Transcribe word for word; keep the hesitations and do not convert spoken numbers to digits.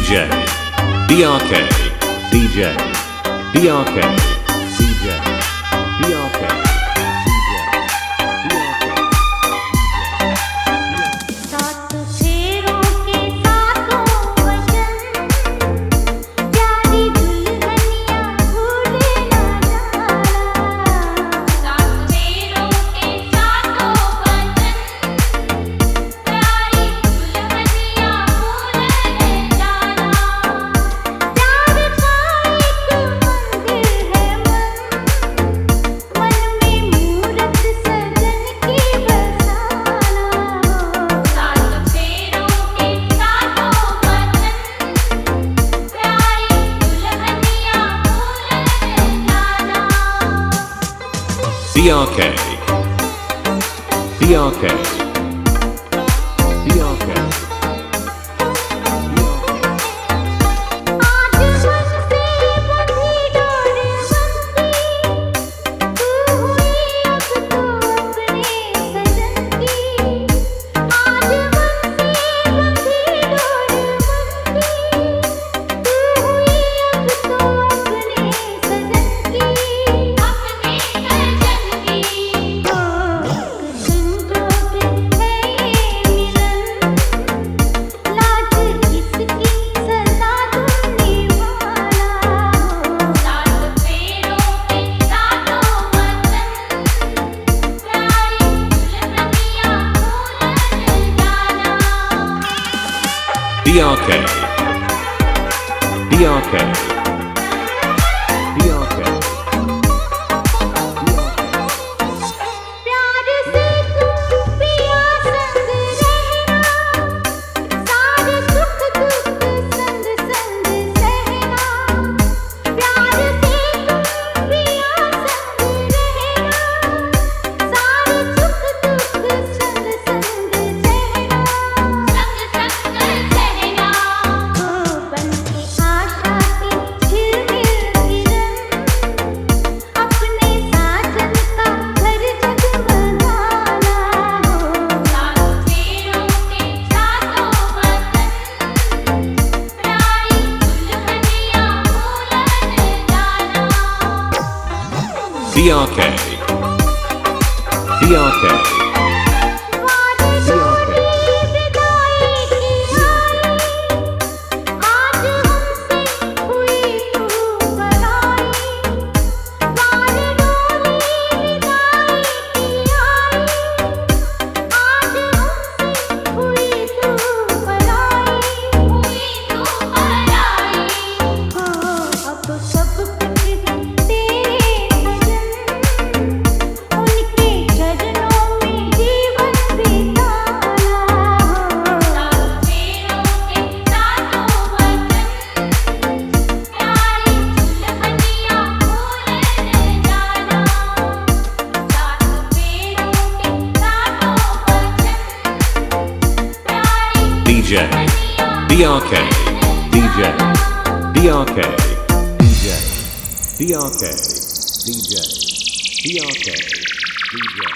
D J B R K D J B R K D J B R K B R K B R K B R K B R K B R K B R K B R K B R K D J B R K D J B R K D J B R K D J B R K D J